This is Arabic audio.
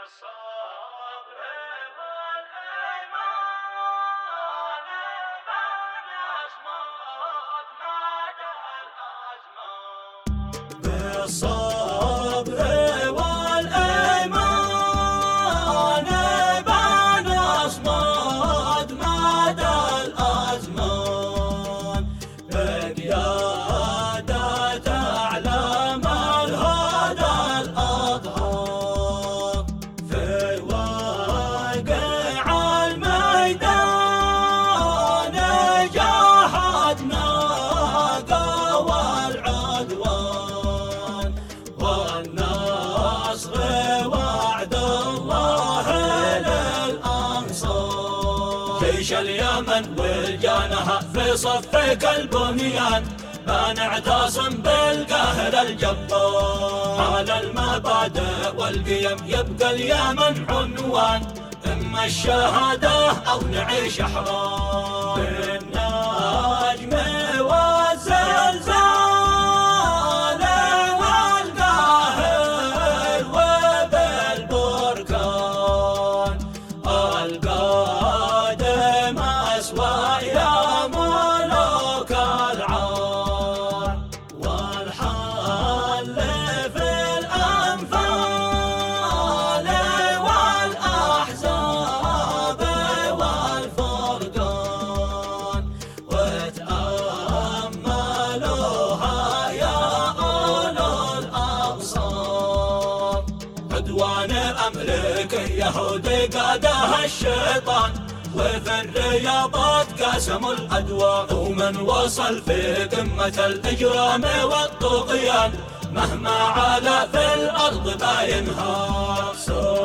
بالصبر والإيمان بنصمد مدى الأزمان. بالصبر والإيمان بنصمد مدى الأزمان. بقيادة أعلام الهدى الأطهار في واقع الميدان جاهدنا قوى العدوان. والنصر وعد الله للأنصار. جيش اليمن ولجانها في صفك البنيان فنعتصم بالقاهر الجبار. على المبادئ والقيم يبقى اليمن عنوان، إما الشهادة أو نعيش أحرار. بالنجم والزلزال والقاهر وبالبركان القادم أسوأ يا ملوك العار. والحل في الأنفال والأحزاب والفرقان، وتأملوها يا أولو الأبصار. عدوان أمريكي يهودي قادها الشيطان، وفي الرياضات قاسموا الأدوار. ومن وصل في قمة الإجرام والطغيان مهما علا في الأرض باينهار.